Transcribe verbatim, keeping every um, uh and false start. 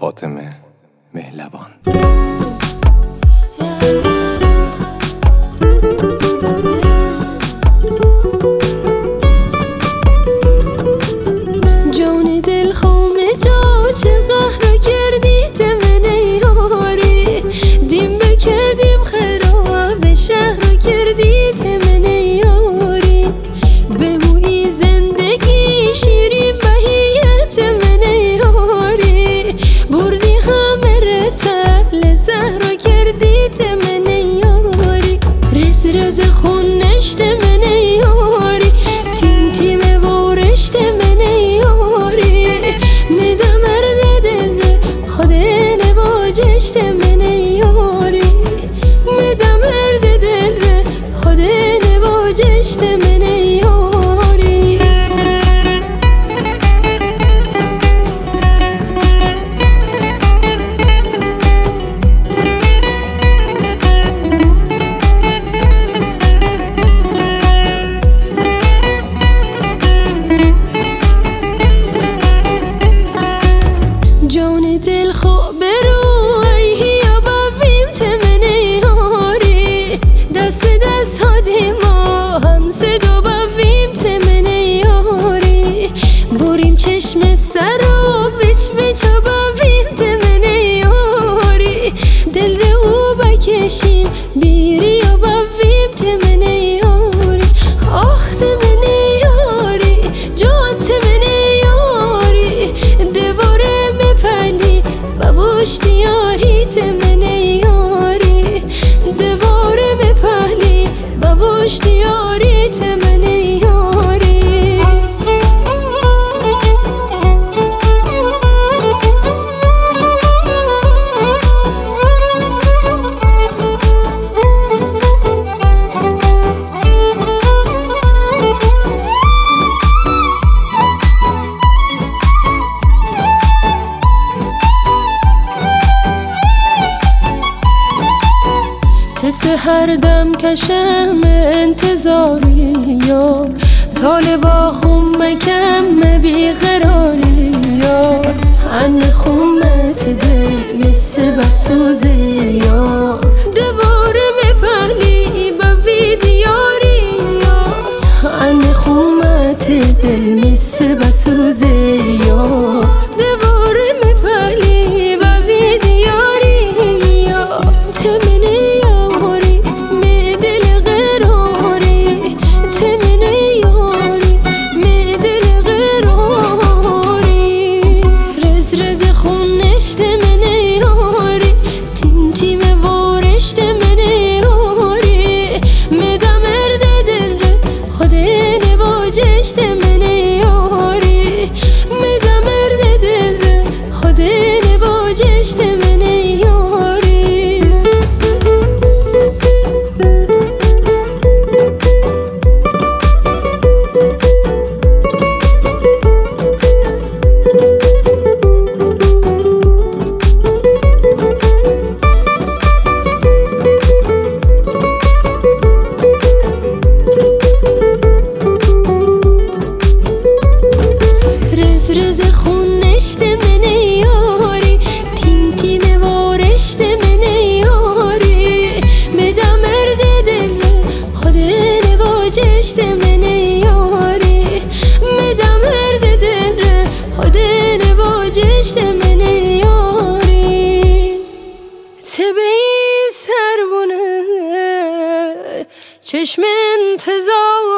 فاطمه مهلبان. جان دل خام جا چه قهر کردی تمن یاری، دیم بکردیم خراب شهر کردی تمن یاری، بموی زندگی شیرین بهیت من یاری، بردی همه رتل زهر کردی تمن یاری، رز رز خون نشت من یاری، تیم تیم وارشت من یاری، میدم مرد دل خود نواجشت من یاری، میدم مرد دل خود نواجشت من یاری. جان دل خوب برو ایهی آباویم تمن یاری، دست به دست هادی ما هم صدا باویم تمن یاری، بریم چشم سر و بچ بچ آباویم تمن یاری، دل او بکشیم بیری آباویم تمن یاری، آخ تمن یاری جان تمن یاری، دواره مپلی بابوش دیاری تمن یاری، دواره مپلی بابوش دیاری تمن یاری. تسه هر دم کشم انتظاری یار، طالبا خون مکم بیقراری یار، هن خونت دل مثل بسوز یار، دواره مپلی بوی دیاری یار، هن خونت دل مثل بسوز یار، دواره مپلی بوی دیاری یار، تمن چشم انتظار